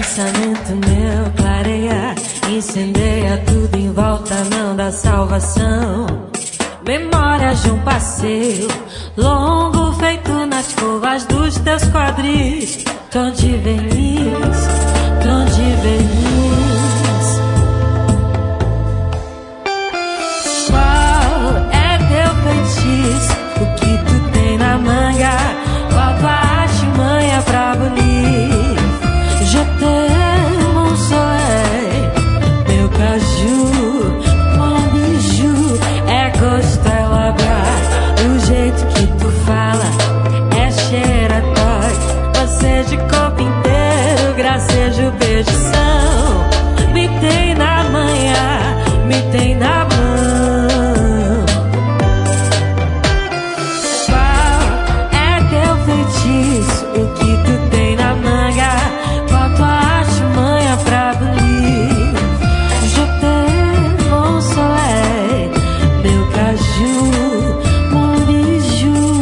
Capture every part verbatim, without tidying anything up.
pensamento meu clareia, incendeia tudo em volta, não dá salvação. Memórias de um passeio longo feito nas curvas dos teus quadris. Tom de verniz, tom de verniz. Qual é teu feitiço? O que tu tem na manga? Qual tua artimanha pra bunir? Je t'aime, mon soleil, meu caju, mon bijou. É costela brava, o jeito que tu fala é cheira-toque. Você de corpo inteiro, gracejo, beijação. Me tem na manhã, me tem na mão. Qual é teu feitiço? O que tu tem na manga? Qual tua artimanha pra bunir? Je t'aime, mon soleil, meu caju, mon bijou.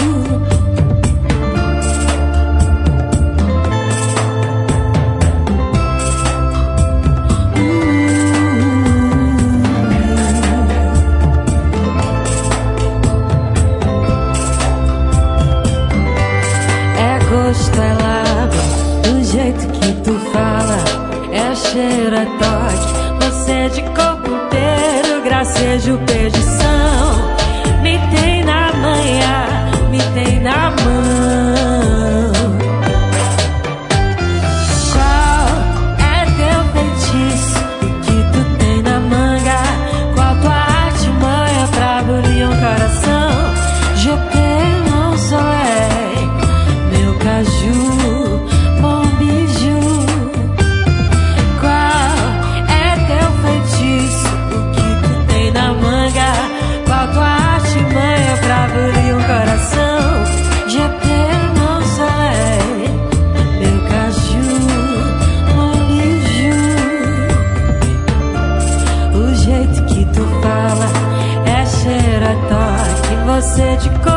É costelado, do jeito que tu fala é cheira toque. Você de corpo inteiro, gracejo, beijação. Me tem na manhã, me tem na mão. Qual é teu feitiço? O que tu tem na manga? Qual tua artimanha pra bulir um coração? Je t'aime, mon soleil, meu caju, mon bijou. Qual é teu feitiço? O que tu tem na manga? Qual tua artimanha pra bulir um coração? Je t'aime, mon soleil, meu caju, mon bijou. O jeito que tu fala é cheira-toque. Você de